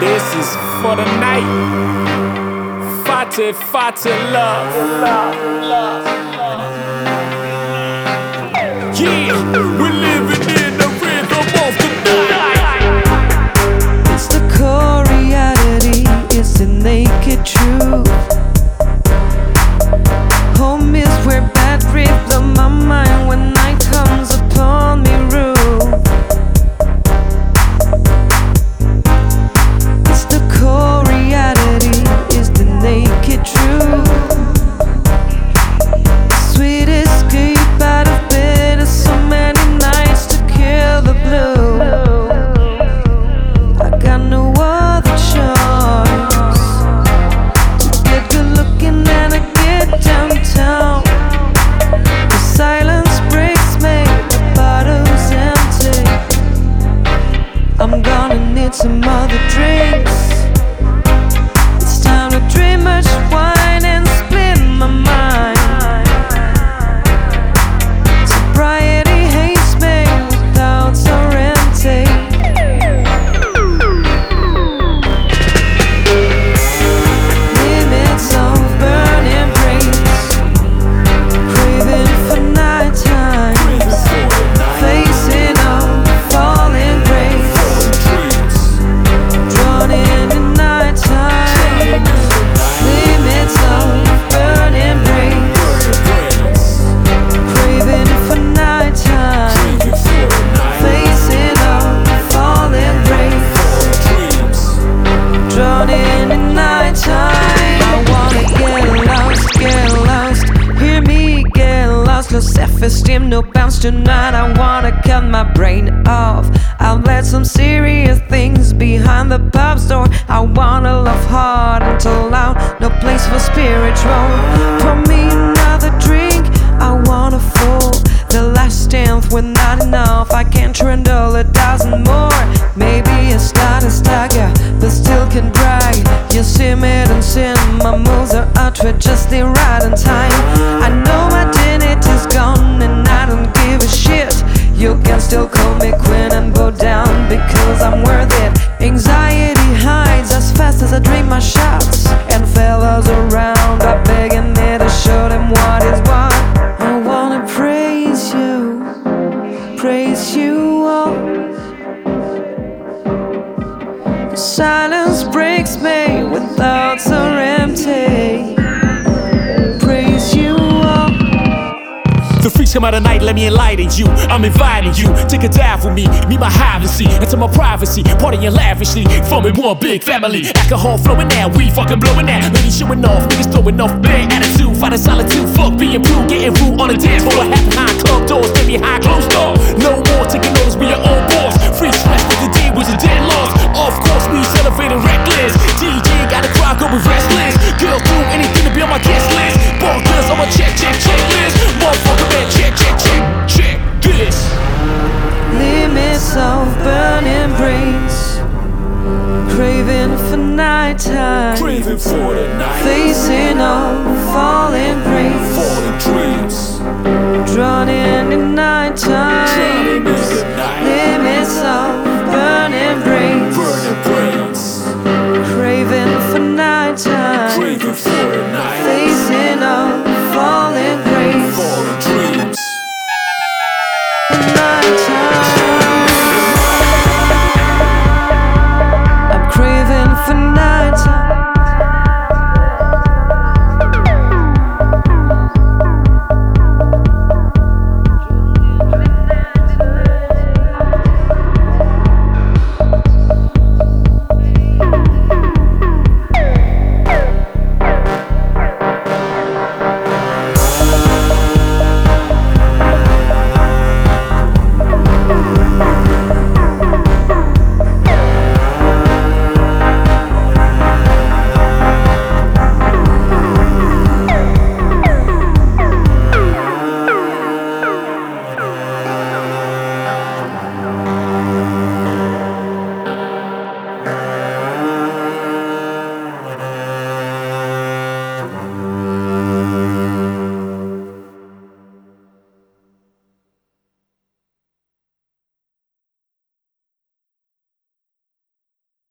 This is for the night. Fate, fate, love. Yeah, we're living in the rhythm of the night. It's the core reality, it's the naked truth. Home is where bad rhythm my mind when night comes upon me rude. It's the core reality, it's the naked truth. Sweet escape out of bed, so many nights to kill the blue. I got no other choice to get good looking and I get downtown. The silence breaks me, the bottle's empty. I'm gonna need some other drinks. It's time to drink much wine and split my mind. Sobriety hates me without sovereignty. Limits of burning brains, craving for nighttime, facing up falling grace, drawn in the nighttime. Limits of burning brains, craving for nighttime, facing up falling grace, drawn in the nighttime. I wanna get lost, hear me get lost. Low self-esteem, no bounce tonight. I wanna cut my brain off. I've let some serious things behind the pub's door. I wanna love hard until loud, no place for spiritual. Pour me another drink, I wanna fall. The last tenth were not enough, I can't trundle a dozen more. Maybe I start a stagger, but still can brag. You see me and sin, my moves are uttered just the right on time. I know my identity's gone and I don't give a shit. You can still call me queen and bow down because I'm worth it. Anxiety hides as fast as I drink my shots, and fellas around are begging me to show them what is what. I wanna praise you all. The silence breaks me without sovereignty. Praise you all. The freaks come out at night, let me enlighten you. I'm inviting you, take a dive with me. Meet my privacy, into my privacy. Partying lavishly, forming one big family. Alcohol flowing now, we fucking blowing now. Ladies showing off, niggas throwing off bad attitude. Find a solitude, fuck being rude. Getting rude on the dance floor. Half behind club doors, maybe high closed door. No more taking notice, we your own boss. Free stress with the D was a dead loss. Of course, we celebrating reckless. DJ got a crowd going restless. Girls do anything to be on my guest list. Ball girls on my checklist. Motherfucker, man, check this. Limits of burning brains, craving for nighttime, Craving for the night, facing up falling grace, falling dreams, drawn in the nighttime. drowning in the night, Limits of burning brains, burning brains, craving for nighttime, craving for the night, facing up falling grace, falling dreams. nighttime.